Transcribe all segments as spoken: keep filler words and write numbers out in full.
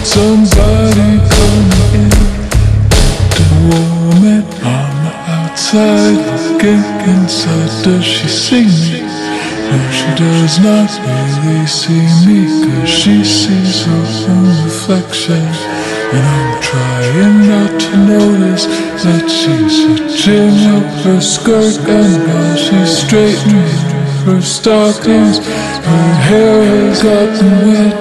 Somebody come in. The woman on the outside looking inside. Does she see me? No, she does not really see me, 'cause she sees her own reflection. And I'm trying not to notice that she's hitching up her skirt. And while she's straightening her stockings, her hair has gotten wet.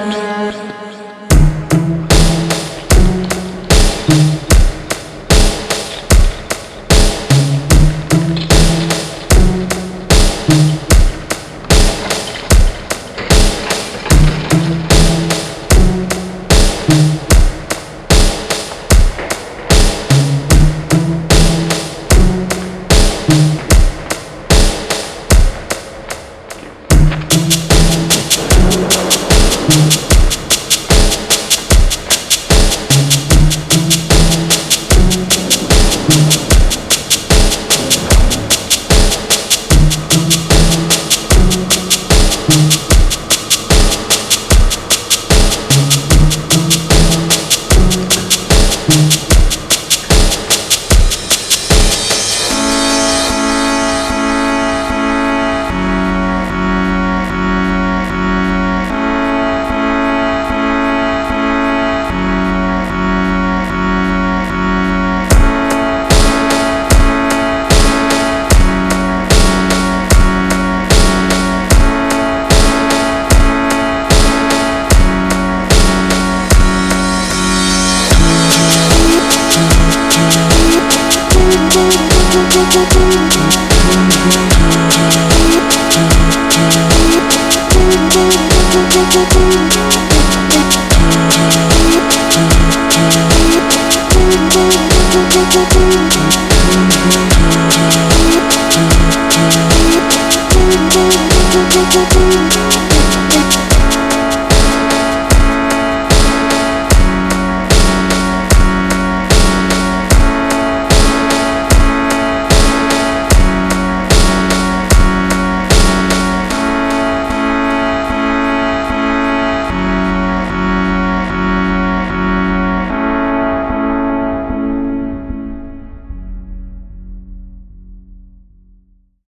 Thank you.